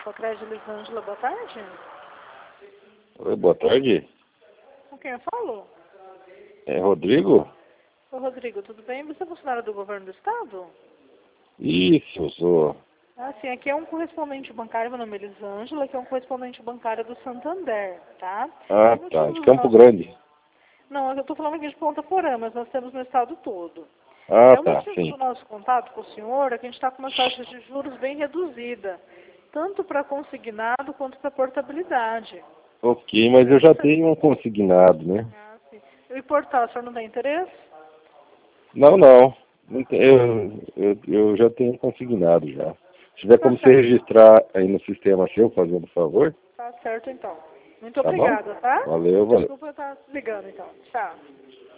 Epocred Elisângela, boa tarde. Oi, boa tarde. Com quem eu falo? É Rodrigo? Ô, Rodrigo, tudo bem? Você é funcionário do governo do estado? Isso, eu sou. Ah, sim, aqui é um correspondente bancário, meu nome é Elisângela, aqui é um correspondente bancário do Santander, tá? Ah, O tá, motivo de do Campo nosso... Grande. Não, eu estou falando aqui de Ponta Porã, mas nós temos no estado todo. Ah, O tá, motivo sim. do nosso contato com o senhor é que a gente está com uma taxa de juros bem reduzida, tanto para consignado quanto para portabilidade. Ok, mas eu já tenho um consignado, né? Ah, sim. E importar, o senhor não tem interesse? Não, não. Eu já tenho consignado já. Se tiver Tá como você certo. registrar aí no sistema seu, fazendo favor, Tá certo, então. Muito tá bom? obrigada, tá? Valeu, valeu. Desculpa eu estar ligando, então. Tchau.